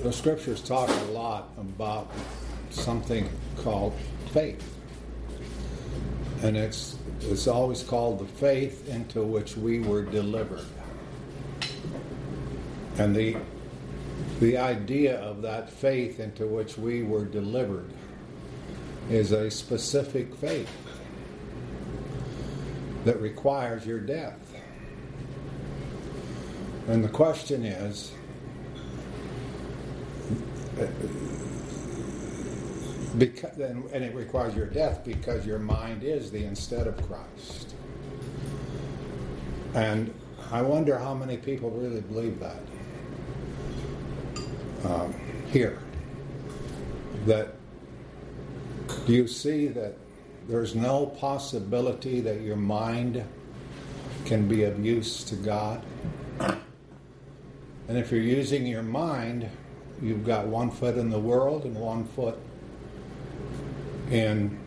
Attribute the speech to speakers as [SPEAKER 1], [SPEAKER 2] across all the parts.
[SPEAKER 1] The scriptures talk a lot about something called faith. And it's always called the faith into which we were delivered. And the idea of that faith into which we were delivered is a specific faith that requires your death. And the question is, and it requires your death because your mind is the instead of Christ. And I wonder how many people really believe that here. That you see that there's no possibility that your mind can be of use to God. And if you're using your mind, you've got one foot in the world and one foot in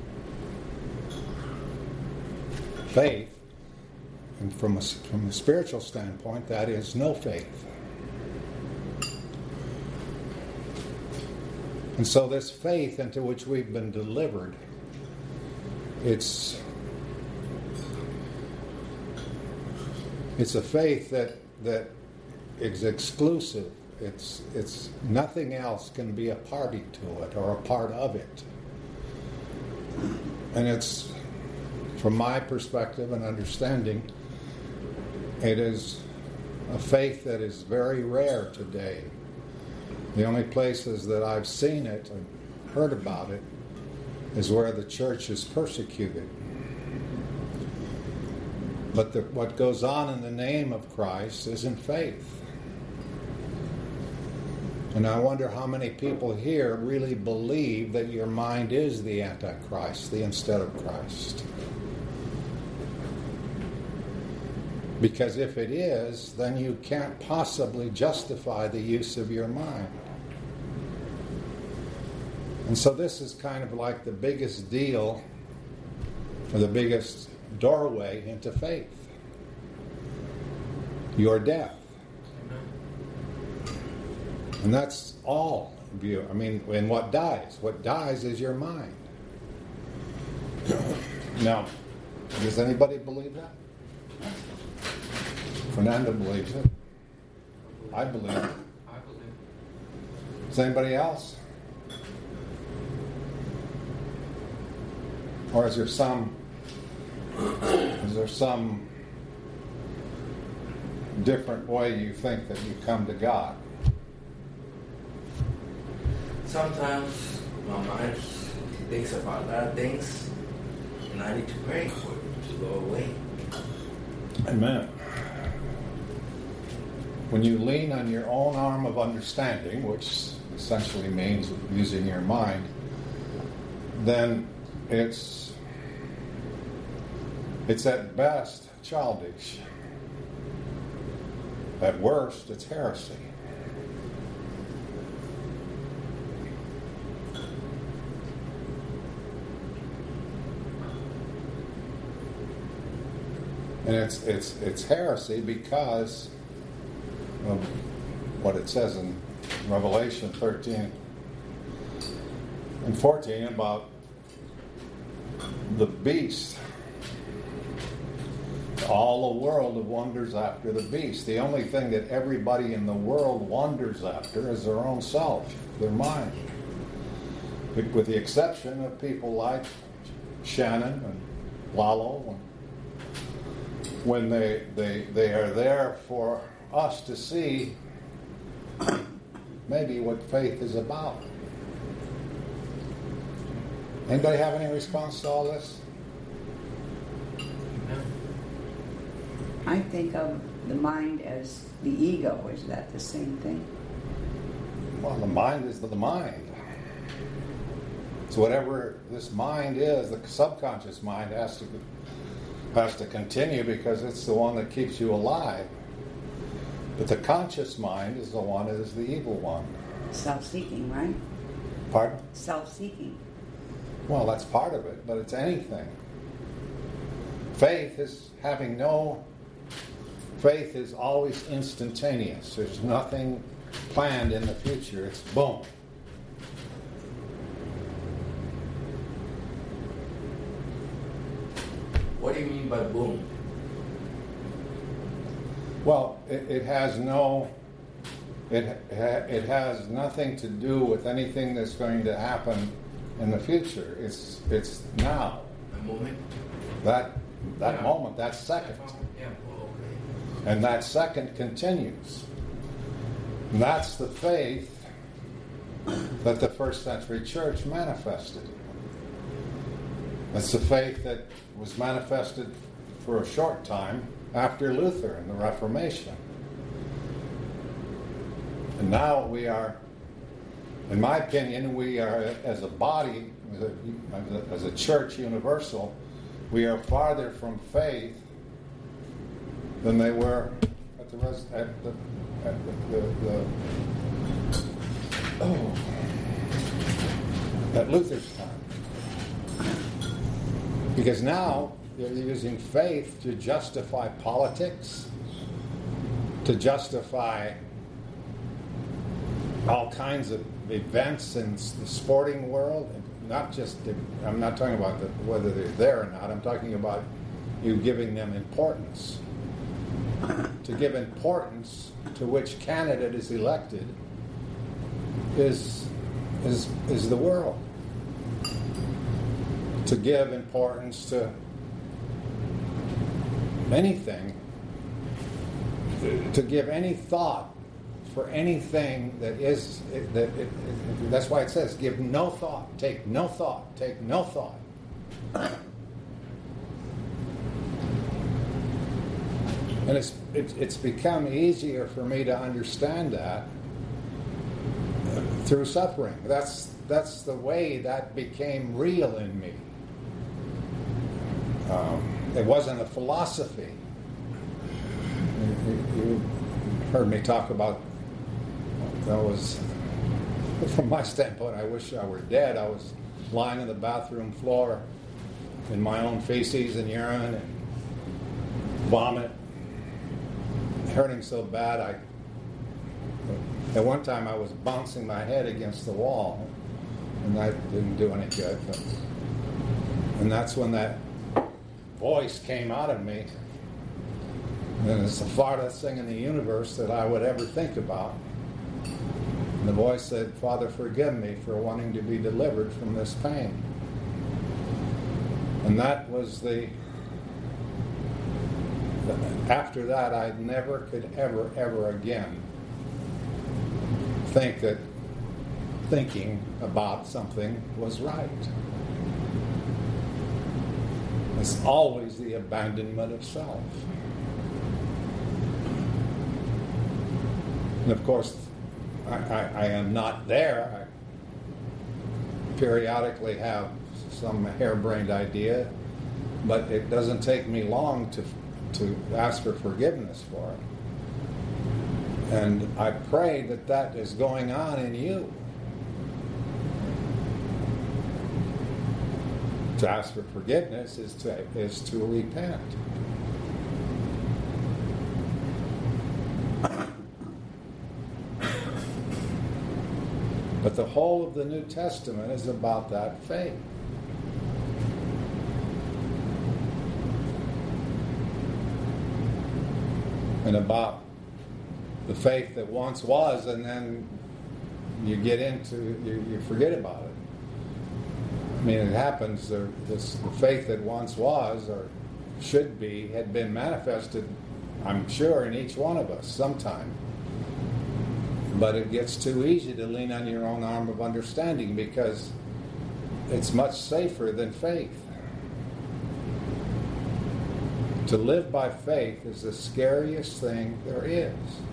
[SPEAKER 1] faith. And from a spiritual standpoint, that is no faith. And so this faith into which we've been delivered, it's a faith that is exclusive. It's nothing else can be a party to it or a part of it. And it's, from my perspective and understanding, it is a faith that is very rare today. The only places that I've seen it and heard about it is where the church is persecuted. But what goes on in the name of Christ isn't faith. And I wonder how many people here really believe that your mind is the Antichrist, the instead of Christ. Because if it is, then you can't possibly justify the use of your mind. And so this is kind of like the biggest deal, or the biggest doorway into faith. Your death. And that's all view. I mean, and what dies? What dies is your mind. Now, does anybody believe that? Fernando believes it. I believe it. Does anybody else? Or is there some different way you think that you come to God?
[SPEAKER 2] Sometimes my mind thinks about a lot of things, and I need to pray for it to go away.
[SPEAKER 1] Amen. When you lean on your own arm of understanding, which essentially means using your mind, then it's at best childish. At worst, it's heresy. And it's heresy because of what it says in Revelation 13 and 14 about the beast. All the world wonders after the beast. The only thing that everybody in the world wonders after is their own self, their mind. With the exception of people like Shannon and Lalo, when they are there for us to see maybe what faith is about. Anybody have any response to all this?
[SPEAKER 3] I think of the mind as the ego. Is that the same thing?
[SPEAKER 1] Well, the mind is the mind. So whatever this mind is, the subconscious mind has to continue because it's the one that keeps you alive. But the conscious mind is the one that is the evil one.
[SPEAKER 3] Self-seeking, right?
[SPEAKER 1] Pardon?
[SPEAKER 3] Self-seeking.
[SPEAKER 1] Well, that's part of it, but it's anything. Faith is always instantaneous. There's nothing planned in the future. It's boom.
[SPEAKER 2] What do you mean by boom?
[SPEAKER 1] Well, it has no. It has nothing to do with anything that's going to happen in the future. It's now.
[SPEAKER 2] A moment?
[SPEAKER 1] That
[SPEAKER 2] Yeah.
[SPEAKER 1] moment, that second.
[SPEAKER 2] Yeah, well, okay.
[SPEAKER 1] And that second continues. And that's the faith that the first century church manifested. It's the faith that was manifested for a short time after Luther and the Reformation. And now we are, in my opinion, we are, as a body, as a church universal, we are farther from faith than they were at Luther's time. Because now they're using faith to justify politics, to justify all kinds of events in the sporting world. Not just, I'm not talking about whether they're there or not. I'm talking about you giving them importance. To give importance to which candidate is elected is the world. To give importance to anything, to give any thought for anything that's why it says give no thought, take no thought, take no thought. And it's become easier for me to understand that through suffering. That's the way that became real in me. It wasn't a philosophy. You heard me talk about, that was, from my standpoint, I wish I were dead. I was lying on the bathroom floor in my own feces and urine and vomit, hurting so bad. At one time I was bouncing my head against the wall, and that didn't do any good. And that's when that voice came out of me. And it's the farthest thing in the universe that I would ever think about. And the voice said, "Father, forgive me for wanting to be delivered from this pain." And that was after that, I never could ever again think that thinking about something was right. It's always the abandonment of self. And of course, I am not there. I periodically have some harebrained idea, but it doesn't take me long to ask for forgiveness for it. And I pray that is going on in you. To ask for forgiveness is to repent. But the whole of the New Testament is about that faith. And about the faith that once was, and then you get into, you forget about it. I mean, it happens, the faith that once was, or should be, had been manifested, I'm sure, in each one of us sometime. But it gets too easy to lean on your own arm of understanding because it's much safer than faith. To live by faith is the scariest thing there is.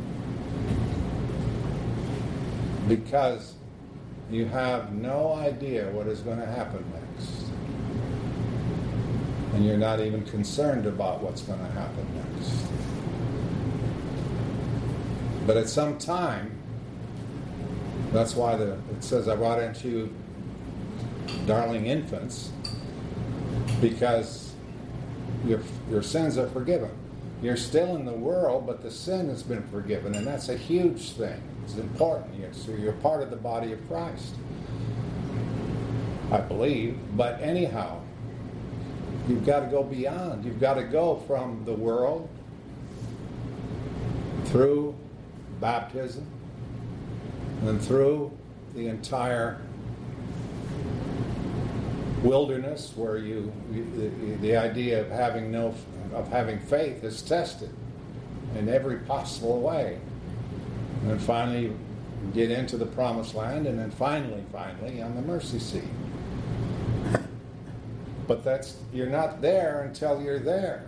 [SPEAKER 1] Because you have no idea what is going to happen next. And you're not even concerned about what's going to happen next. But at some time, that's why it says, "I brought unto you darling infants," because your sins are forgiven. You're still in the world, but the sin has been forgiven, and that's a huge thing. It's important. So you're part of the body of Christ, I believe. But anyhow, you've got to go beyond. You've got to go from the world through baptism and through the entire wilderness, where the idea of having faith is tested in every possible way, and then finally get into the promised land, and then finally on the mercy seat. But you're not there until you're there.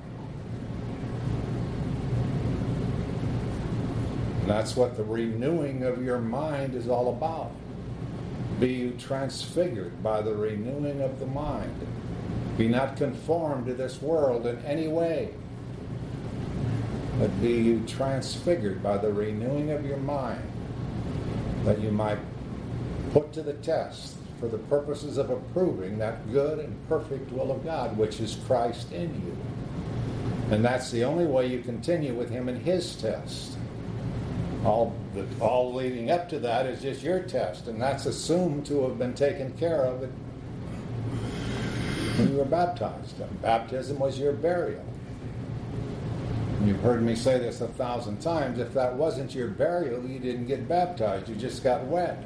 [SPEAKER 1] And that's what the renewing of your mind is all about. Be you transfigured by the renewing of the mind. Be not conformed to this world in any way, but be you transfigured by the renewing of your mind, that you might put to the test for the purposes of approving that good and perfect will of God, which is Christ in you. And that's the only way you continue with him in his test. All leading up to that is just your test, and that's assumed to have been taken care of when you were baptized. And baptism was your burial. And you've heard me say this 1,000 times. If that wasn't your burial, you didn't get baptized. You just got wet.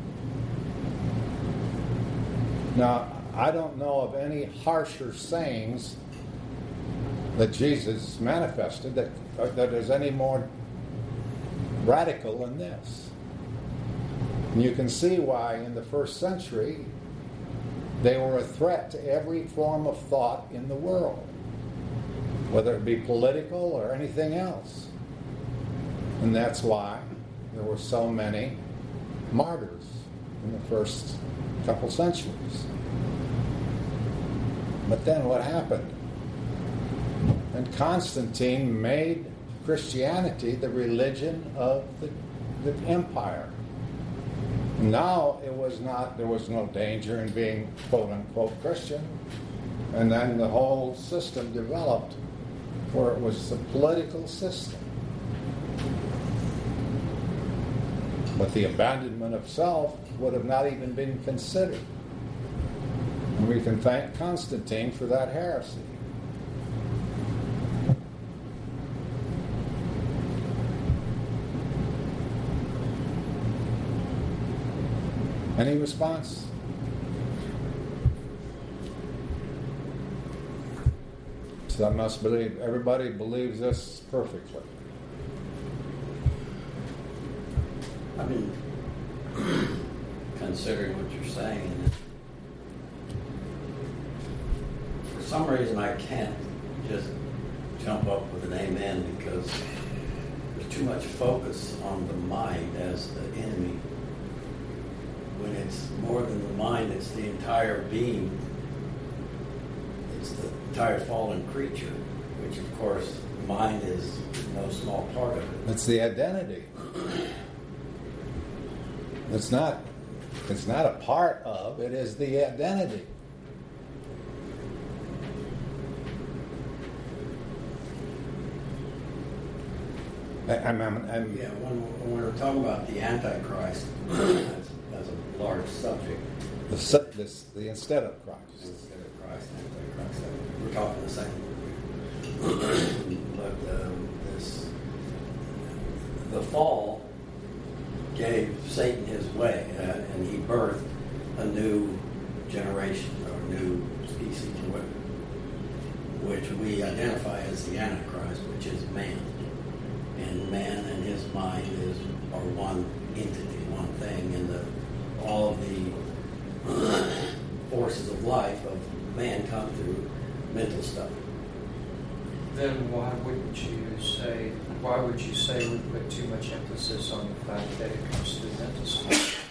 [SPEAKER 1] Now, I don't know of any harsher sayings that Jesus manifested that is any more radical than this. And you can see why in the first century they were a threat to every form of thought in the world, whether it be political or anything else. And that's why there were so many martyrs in the first couple centuries. But then what happened? And Constantine made Christianity the religion of the empire. Now there was no danger in being quote unquote Christian. And then the whole system developed where it was a political system. But the abandonment of self would have not even been considered. And we can thank Constantine for that heresy. Any response? So I must believe everybody believes this perfectly.
[SPEAKER 4] I mean, considering what you're saying, for some reason I can't just jump up with an amen, because there's too much focus on the mind as the enemy. When it's more than the mind, it's the entire being. It's the entire fallen creature, which of course the mind is no small part of it.
[SPEAKER 1] It's the identity. It's not a part of, it is the identity.
[SPEAKER 4] When we're talking about the Antichrist, that's a large subject.
[SPEAKER 1] The instead of Christ.
[SPEAKER 4] Instead of Christ, Antichrist. We're talking the same. But the fall gave Satan his way, and he birthed a new generation, or a new species, which we identify as the Antichrist, which is man. And man and his mind are one entity, one thing, and all of the forces of life of man come through mental stuff.
[SPEAKER 5] Then why would you say we put too much emphasis on the fact that it comes through mental stuff?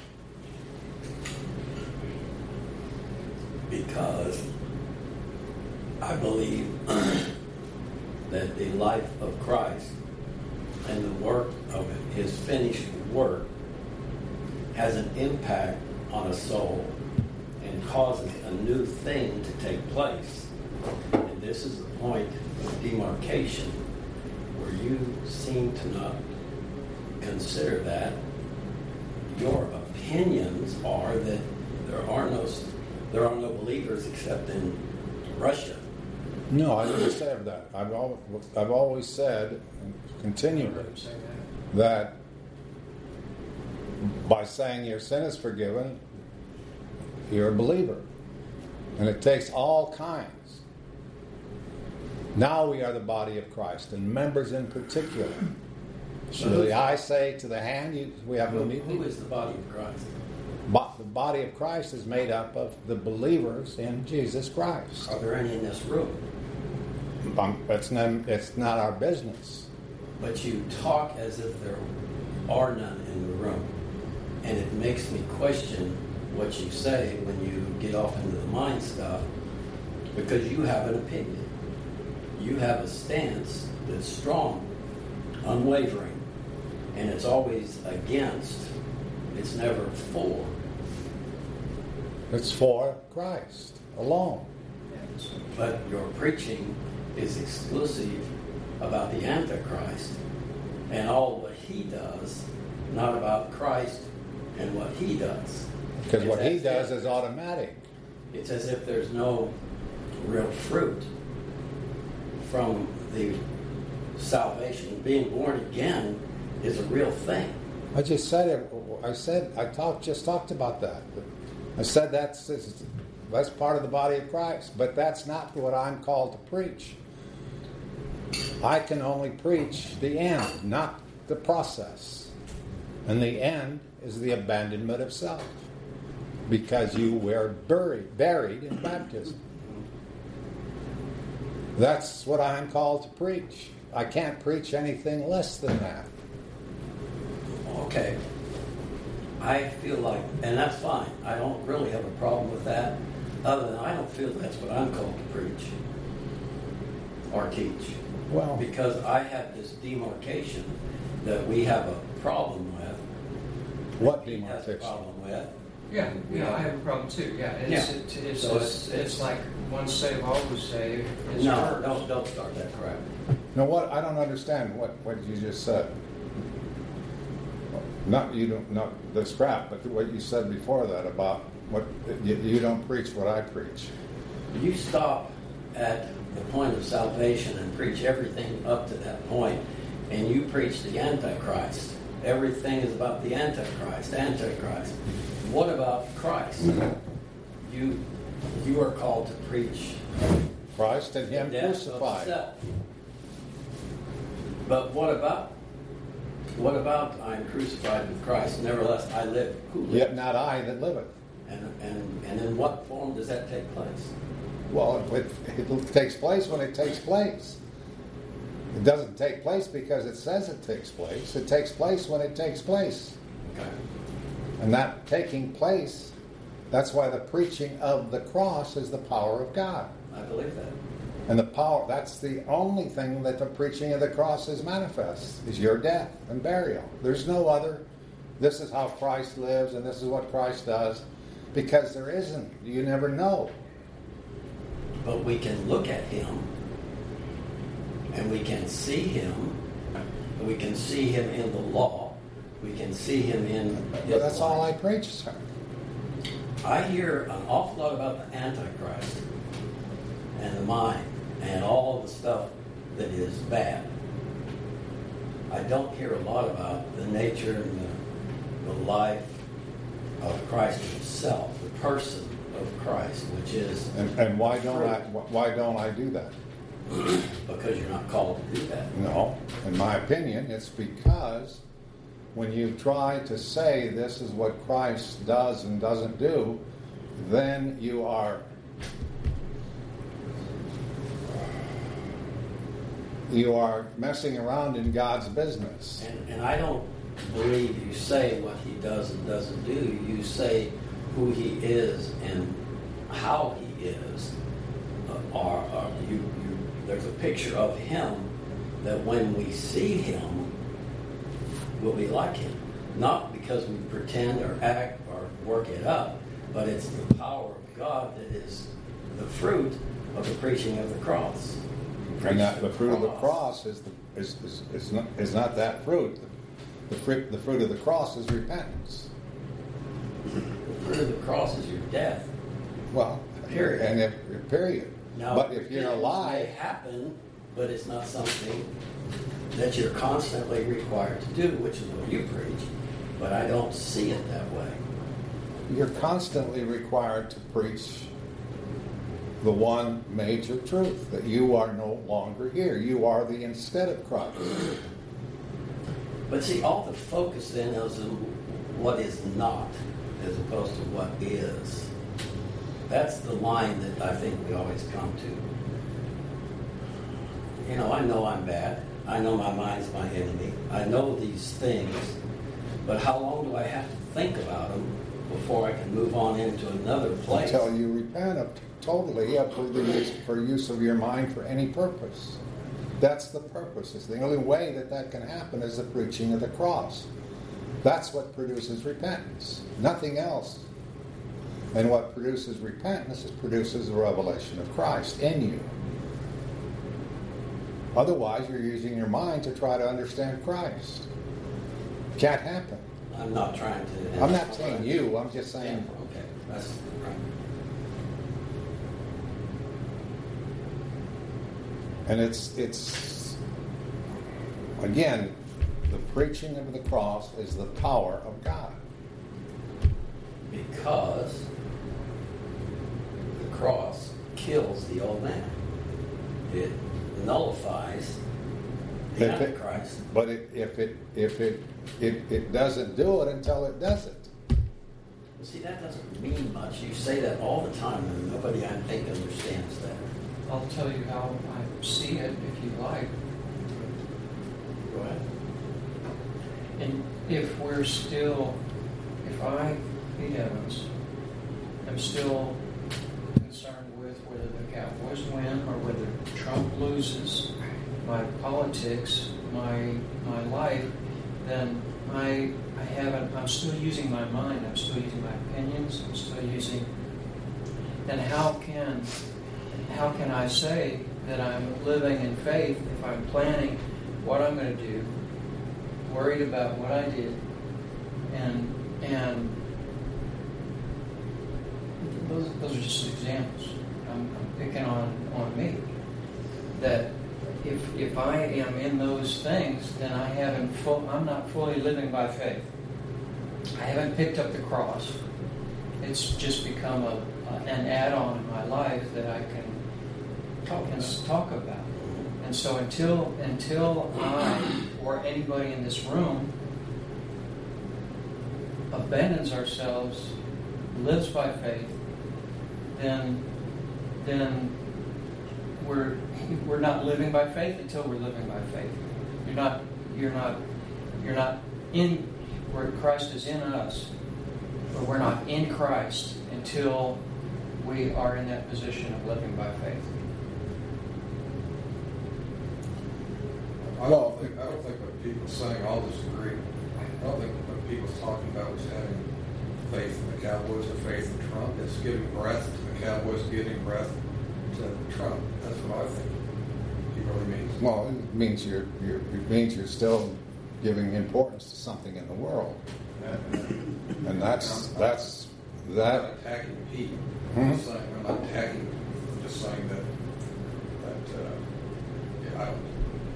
[SPEAKER 4] Because I believe that the life of Christ and the work of it, his finished work, has an impact on a soul and causes a new thing to take place. And this is the point of demarcation where you seem to not consider that. Your opinions are that there are no believers except in Russia.
[SPEAKER 1] No, I didn't say that. I've always said, and continually, that by saying your sin is forgiven, you're a believer. And it takes all kinds. Now we are the body of Christ, and members in particular. So the eye say to the hand, we have no need.
[SPEAKER 4] Who is the body of Christ?
[SPEAKER 1] The body of Christ is made up of the believers in Jesus Christ.
[SPEAKER 4] Are there any in this room?
[SPEAKER 1] It's not our business.
[SPEAKER 4] But you talk as if there are none in the room. And it makes me question what you say when you get off into the mind stuff, because you have an opinion. You have a stance that's strong, unwavering, and it's always against. It's never for.
[SPEAKER 1] It's for Christ alone.
[SPEAKER 4] But your preaching is exclusive about the Antichrist and all what he does, not about Christ and what he does.
[SPEAKER 1] Because what he does is automatic.
[SPEAKER 4] It's as if there's no real fruit from the salvation. Being born again is a real thing.
[SPEAKER 1] I just said it. I talked about that. I said that's part of the body of Christ, but that's not what I'm called to preach. I can only preach the end, not the process. And the end is the abandonment of self, because you were buried in baptism. That's what I'm called to preach. I can't preach anything less than that.
[SPEAKER 4] Okay. I feel like, and that's fine. I don't really have a problem with that, other than I don't feel that's what I'm called to preach or teach.
[SPEAKER 1] Well,
[SPEAKER 4] Because I have this demarcation that we have a problem with.
[SPEAKER 1] what
[SPEAKER 4] He has a
[SPEAKER 1] demarcation?
[SPEAKER 4] problem with.
[SPEAKER 5] Yeah, I have a problem too. Yeah, and
[SPEAKER 4] Yeah.
[SPEAKER 5] it's like once saved, always saved. It's
[SPEAKER 4] No,
[SPEAKER 5] first.
[SPEAKER 4] don't start that crap.
[SPEAKER 1] No, what I don't understand what you just said. Not the scrap, but what you said before that about what you don't preach what I preach.
[SPEAKER 4] You stop at the point of salvation and preach everything up to that point, and you preach the Antichrist. Everything is about the Antichrist. What about Christ? You are called to preach
[SPEAKER 1] Christ and Him
[SPEAKER 4] the death of
[SPEAKER 1] crucified.
[SPEAKER 4] self. But what about I'm crucified with Christ, nevertheless I live? Who lives?
[SPEAKER 1] Yet not I that liveth.
[SPEAKER 4] And in what form does that take place?
[SPEAKER 1] Well, it takes place when it takes place. It doesn't take place because it says it takes place. It takes place when it takes place.
[SPEAKER 4] Okay.
[SPEAKER 1] And that taking place, that's why the preaching of the cross is the power of God.
[SPEAKER 4] I believe that.
[SPEAKER 1] And the power, that's the only thing that the preaching of the cross is manifest, is your death and burial. There's no other, this is how Christ lives and this is what Christ does, because there isn't. You never know.
[SPEAKER 4] But we can look at him, and we can see him, and we can see him in the law, we can see him in his
[SPEAKER 1] But that's all I
[SPEAKER 4] life.
[SPEAKER 1] preach, sir.
[SPEAKER 4] I hear an awful lot about the Antichrist and the mind and all the stuff that is bad. I don't hear a lot about the nature and the life of Christ himself, the person of Christ, which is
[SPEAKER 1] And why don't I do that?
[SPEAKER 4] because you're not called to do that.
[SPEAKER 1] No, in my opinion, it's because when you try to say this is what Christ does and doesn't do, then you are messing around in God's business.
[SPEAKER 4] And I don't believe you say what he does and doesn't do. You say who he is and how he is. There's a picture of him that when we see him, we'll be like him. Not because we pretend or act or work it up, but it's the power of God that is the fruit of the preaching of the cross.
[SPEAKER 1] And that the fruit of the cross is not that fruit. The fruit of the cross is repentance.
[SPEAKER 4] The fruit of the cross is your death.
[SPEAKER 1] Well,
[SPEAKER 4] Period.
[SPEAKER 1] And period.
[SPEAKER 4] Now,
[SPEAKER 1] But if you're alive,
[SPEAKER 4] may happen, but it's not something that you're constantly required to do, which is what you preach. But I don't see it that way.
[SPEAKER 1] you're constantly required to preach the one major truth, that you are no longer here. You are the instead of Christ.
[SPEAKER 4] But see, all the focus then is on what is not, as opposed to what is. That's the line that I think we always come to. You know I'm bad. I know my mind's my enemy. I know these things. But how long do I have to think about them before I can move on into another place?
[SPEAKER 1] Until you repent of totally for use of your mind for any purpose. That's the purpose. It's the only way that can happen is the preaching of the cross. That's what produces repentance. Nothing else. And what produces repentance produces the revelation of Christ in you. Otherwise, you're using your mind to try to understand Christ. Can't happen.
[SPEAKER 4] I'm not trying to...
[SPEAKER 1] I'm not saying you. I'm just saying...
[SPEAKER 4] Yeah, okay. That's right.
[SPEAKER 1] And it's again, the preaching of the cross is the power of God.
[SPEAKER 4] Because the cross kills the old man. It nullifies the Antichrist.
[SPEAKER 1] But if it doesn't do it until it does it.
[SPEAKER 4] Well, see, that doesn't mean much. You say that all the time, and nobody, I think, understands that.
[SPEAKER 5] I'll tell you how I see it if you like.
[SPEAKER 4] Go ahead.
[SPEAKER 5] And if I, Pete Evans, am still concerned with whether the Cowboys win or whether Trump loses, my politics, my life, then I'm still using my mind, I'm still using my opinions, I'm still using, then how can I say that I'm living in faith if I'm planning what I'm going to do, worried about what I did, and those are just examples. I'm picking on me. That if I am in those things, then I'm not fully living by faith. I haven't picked up the cross. It's just become an add-on in my life that I can talk about. And so until I or anybody in this room abandons ourselves, lives by faith, then we're not living by faith until we're living by faith. You're not in where Christ is in us, but we're not in Christ until we are in that position of living by faith.
[SPEAKER 6] I don't think what people saying all disagree. I don't think what people's talking about is having faith in the Cowboys or faith in Trump. It's giving breath to the Cowboys, giving breath to Trump. That's what I think he really means.
[SPEAKER 1] Well, it means you're still giving importance to something in the world, and that's
[SPEAKER 6] I'm
[SPEAKER 1] that.
[SPEAKER 6] not attacking Pete. I'm not attacking. I'm just saying that I don't.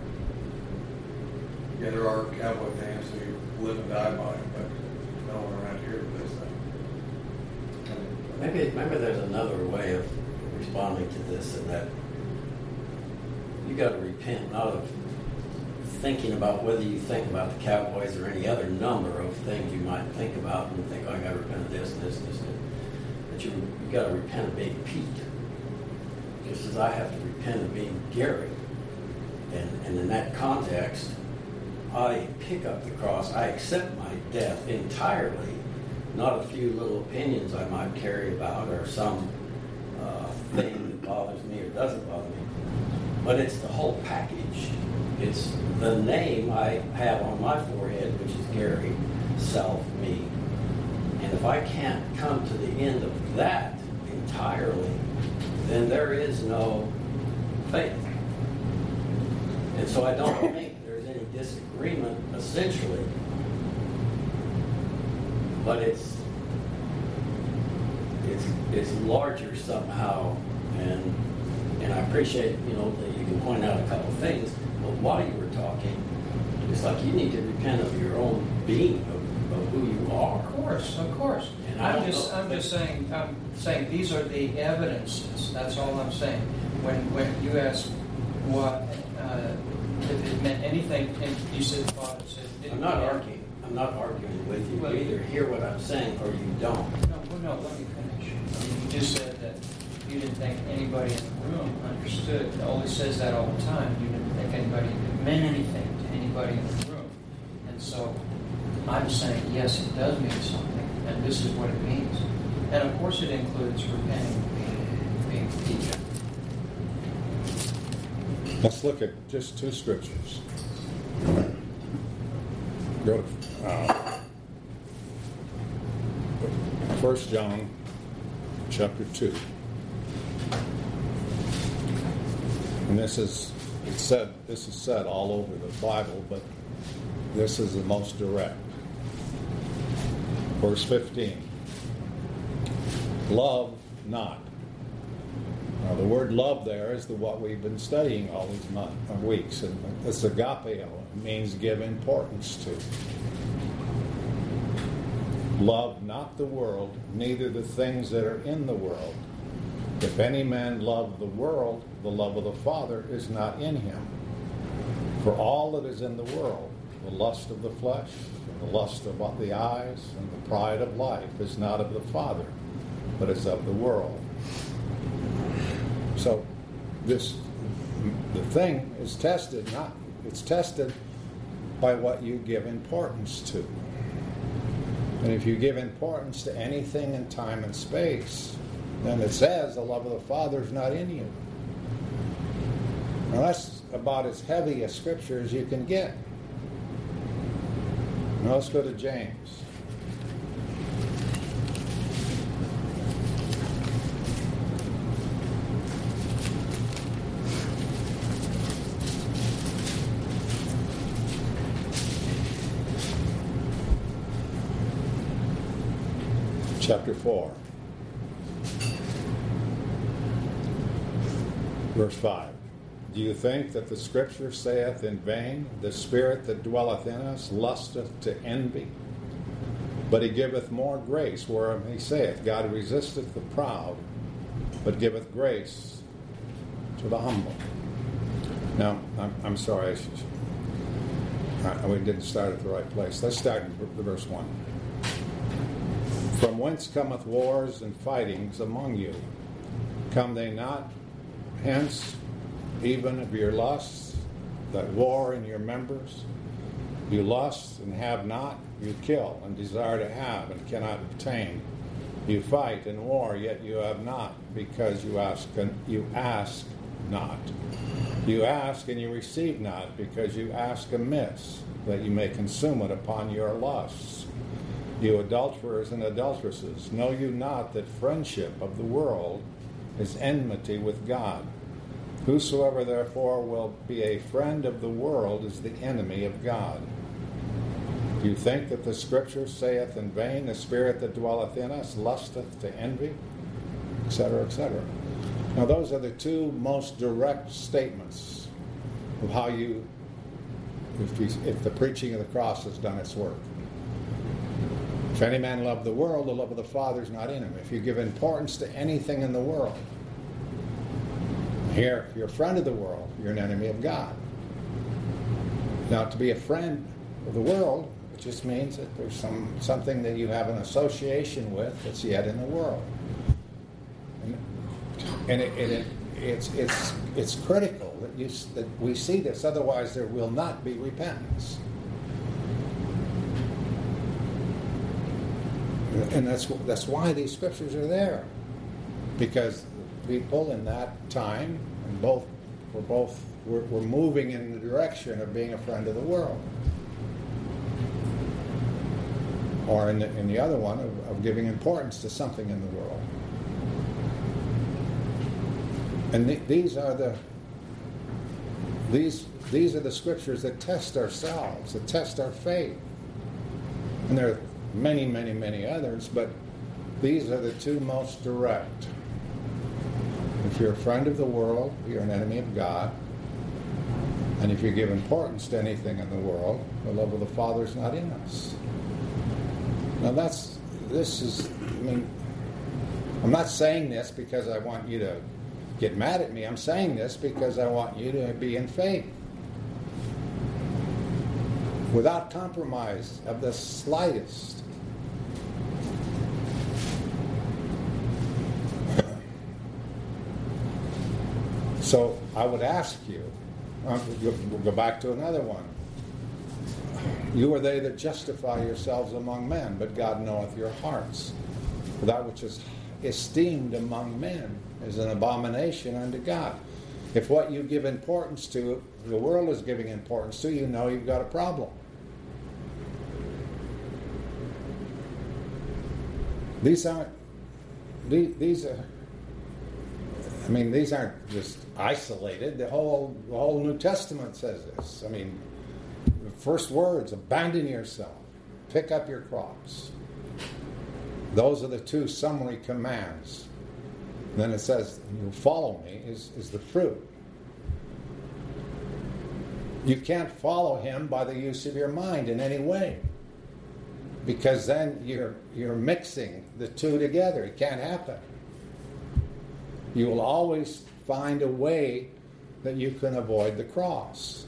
[SPEAKER 6] Yeah, there are Cowboy fans who live and die by him, but no one around here does that.
[SPEAKER 4] Maybe there's another way of responding to this, and that you got to repent, not of thinking about whether you think about the Cowboys or any other number of things you might think about and think, oh, I got to repent of this. But you got to repent of being Pete, just as I have to repent of being Gary. And in that context, I pick up the cross. I accept my death entirely, not a few little opinions I might carry about or some thing that bothers me or doesn't bother me. But it's the whole package. It's the name I have on my forehead, which is Gary, self, me. And if I can't come to the end of that entirely, then there is no faith. And so I don't think there's any disagreement essentially, but it's larger somehow, and I appreciate, that you can point out a couple things, but while you were talking, it's like you need to repent of your own being, of who you are.
[SPEAKER 5] Of course.
[SPEAKER 4] And
[SPEAKER 5] I'm just saying these are the evidences. That's all I'm saying. When you ask what if it meant anything, and you said the Father said it didn't.
[SPEAKER 4] I'm not arguing with you. You either hear what I'm saying or you don't.
[SPEAKER 5] No, let me finish. You just said that you didn't think anybody in the room understood. It always says that all the time. You didn't think anybody meant anything to anybody in the room. And so I'm saying, yes, it does mean something, and this is what it means. And of course it includes repenting, being teaching.
[SPEAKER 1] Let's look at just two scriptures. Go to 1 John chapter 2. And this is said all over the Bible, but this is the most direct. Verse 15. Love not. Now, the word love there is what we've been studying all these weeks, and it's agapeo. It means give importance to. Love not the world, neither the things that are in the world. If any man love the world, the love of the Father is not in him. For all that is in the world, the lust of the flesh, the lust of the eyes, and the pride of life is not of the Father, but is of the world. So the thing is tested, it's tested by what you give importance to. And if you give importance to anything in time and space, then it says the love of the Father is not in you. Now that's about as heavy a scripture as you can get. Now let's go to James. Chapter 4, verse 5. Do you think that the Scripture saith in vain, the Spirit that dwelleth in us lusteth to envy? But he giveth more grace, wherein he saith, God resisteth the proud, but giveth grace to the humble. Now, I'm sorry, we didn't start at the right place. Let's start in verse 1. From whence cometh wars and fightings among you? Come they not hence, even of your lusts, that war in your members? You lust and have not, you kill and desire to have and cannot obtain. You fight and war, yet you have not, because you ask not. You ask and you receive not, because you ask amiss, that you may consume it upon your lusts. You adulterers and adulteresses, know you not that friendship of the world is enmity with God? Whosoever therefore will be a friend of the world is the enemy of God. Do you think that the Scripture saith in vain, the Spirit that dwelleth in us lusteth to envy? Etc., etc. Now those are the two most direct statements of how if the preaching of the cross has done its work. If any man love the world, the love of the Father is not in him. If you give importance to anything in the world, here, if you're a friend of the world, you're an enemy of God. Now, to be a friend of the world, it just means that there's something that you have an association with that's yet in the world. And it's critical that we see this, otherwise there will not be repentance. And that's why these scriptures are there, because people in that time, and we're moving in the direction of being a friend of the world, or in the other one of giving importance to something in the world. And these are the scriptures that test ourselves, that test our faith. And there are many, many, many others, but these are the two most direct. If you're a friend of the world, you're an enemy of God. And if you give importance to anything in the world, the love of the Father is not in us. Now I'm not saying this because I want you to get mad at me. I'm saying this because I want you to be in faith. Without compromise of the slightest. So I would ask you, we'll go back to another one. You are they that justify yourselves among men, but God knoweth your hearts. For that which is esteemed among men is an abomination unto God. If what you give importance to, the world is giving importance to, you know you've got a problem. These aren't just isolated. The whole New Testament says this. I mean, the first words, abandon yourself, pick up your cross. Those are the two summary commands. And then it says, you follow me is the fruit. You can't follow him by the use of your mind in any way. Because then you're mixing the two together. It can't happen. You will always find a way that you can avoid the cross.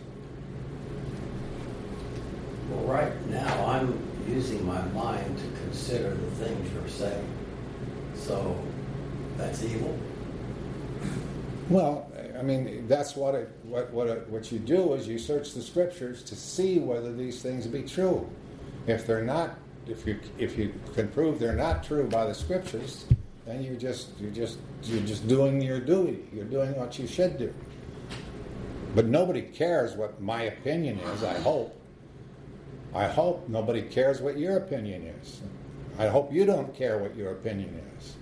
[SPEAKER 4] Well, right now I'm using my mind to consider the things you're saying. So that's evil.
[SPEAKER 1] Well, I mean, that's what you do is you search the scriptures to see whether these things be true. If they're not, if you can prove they're not true by the scriptures, then you're just doing your duty. You're doing what you should do. But nobody cares what my opinion is, I hope. I hope nobody cares what your opinion is. I hope you don't care what your opinion is.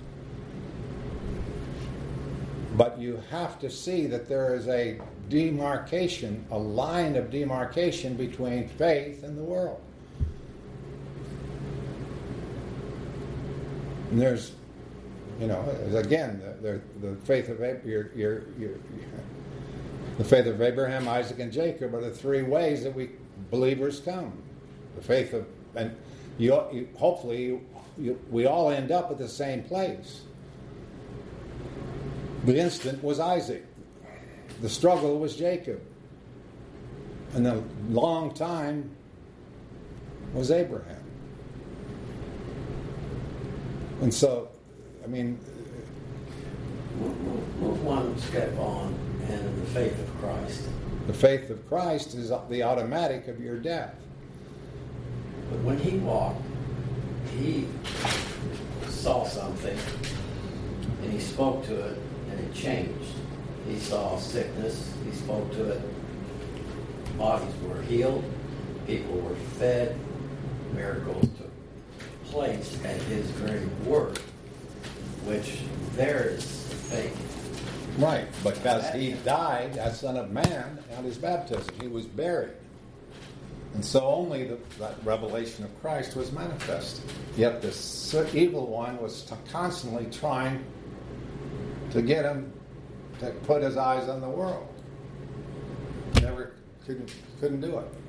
[SPEAKER 1] But you have to see that there is a demarcation, a line of demarcation between faith and the world. And there's, again, the faith of the faith of Abraham, Isaac, and Jacob are the three ways that we believers come. The faith of, and hopefully we all end up at the same place. The instant was Isaac. The struggle was Jacob. And the long time was Abraham. And so, I mean...
[SPEAKER 4] Move one step on, and the faith of Christ.
[SPEAKER 1] The faith of Christ is the automatic of your death.
[SPEAKER 4] But when he walked, he saw something, and he spoke to it, and it changed. He saw sickness, he spoke to it, bodies were healed, people were fed, miracles took place at his very word, which there is faith.
[SPEAKER 1] Right, because he died as Son of Man at his baptism. He was buried. And so only that revelation of Christ was manifested. Yet the evil one was constantly trying to get him to put his eyes on the world. Never couldn't do it.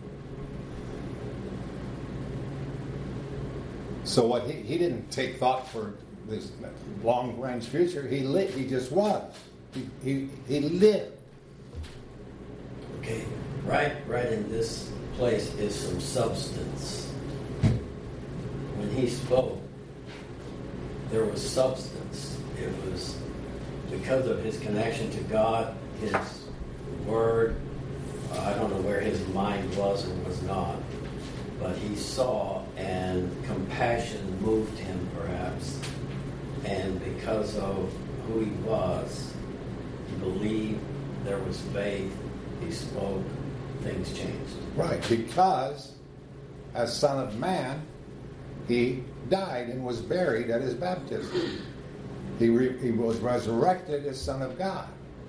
[SPEAKER 1] So what he didn't take thought for this long-range future. He lived. He just was. He lived.
[SPEAKER 4] Okay, right in this place is some substance. When he spoke, there was substance. It was because of his connection to God, his word. I don't know where his mind was or was not, but he saw, and compassion moved him perhaps. And because of who he was, he believed, there was faith, he spoke, things changed.
[SPEAKER 1] Right, because as Son of Man, he died and was buried at his baptism. He was resurrected as Son of God.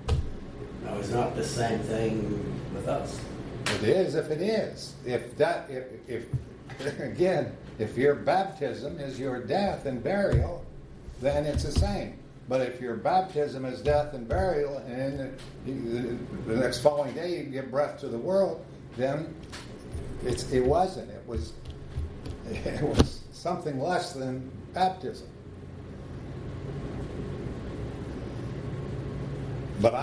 [SPEAKER 4] No, it's not the same thing with us.
[SPEAKER 1] It is if it is. If again, if your baptism is your death and burial, then it's the same. But if your baptism is death and burial, and the next following day you give breath to the world, then it wasn't. It was something less than baptism. But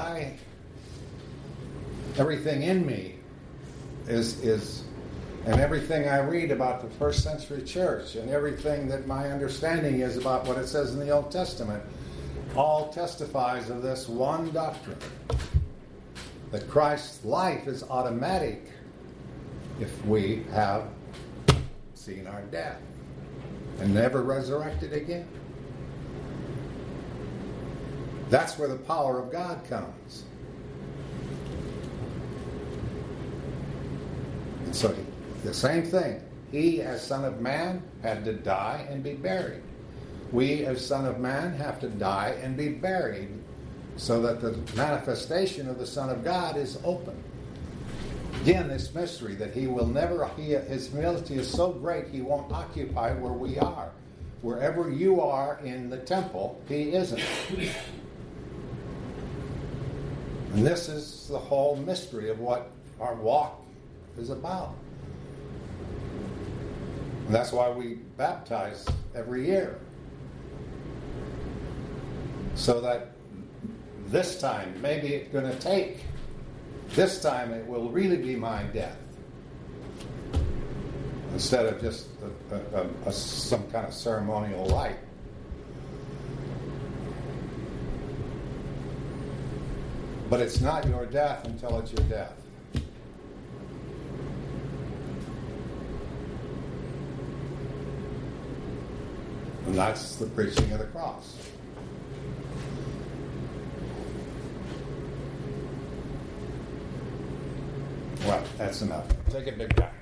[SPEAKER 1] everything in me is, and everything I read about the first century church, and everything that my understanding is about what it says in the Old Testament, all testifies of this one doctrine, that Christ's life is automatic if we have seen our death and never resurrected again. That's where the power of God comes. And so the same thing. He, as Son of Man, had to die and be buried. We, as Son of Man, have to die and be buried so that the manifestation of the Son of God is open. Again, this mystery that he will never, his humility is so great he won't occupy where we are. Wherever you are in the temple, he isn't. And this is the whole mystery of what our walk is about. And that's why we baptize every year. So that this time, maybe it's going to take, this time it will really be my death. Instead of just some kind of ceremonial rite. But it's not your death until it's your death. And that's the preaching of the cross. Well, that's enough. Take a big breath.